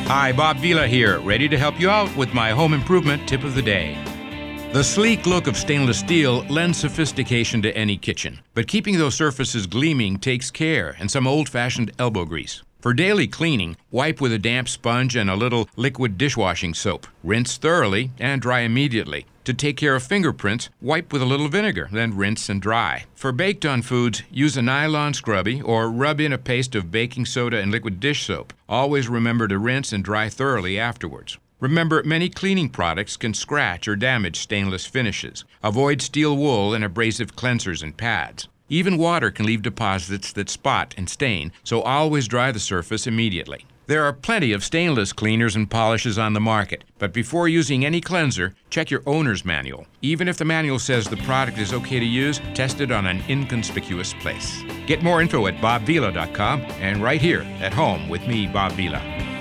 Hi, Bob Vila here, ready to help you out with my home improvement tip of the day. The sleek look of stainless steel lends sophistication to any kitchen, but keeping those surfaces gleaming takes care and some old-fashioned elbow grease. For daily cleaning, wipe with a damp sponge and a little liquid dishwashing soap. Rinse thoroughly and dry immediately. To take care of fingerprints, wipe with a little vinegar, then rinse and dry. For baked-on foods, use a nylon scrubby or rub in a paste of baking soda and liquid dish soap. Always remember to rinse and dry thoroughly afterwards. Remember, many cleaning products can scratch or damage stainless finishes. Avoid steel wool and abrasive cleansers and pads. Even water can leave deposits that spot and stain, so always dry the surface immediately. There are plenty of stainless cleaners and polishes on the market, but before using any cleanser, check your owner's manual. Even if the manual says the product is okay to use, test it on an inconspicuous place. Get more info at bobvila.com and right here at home with me, Bob Vila.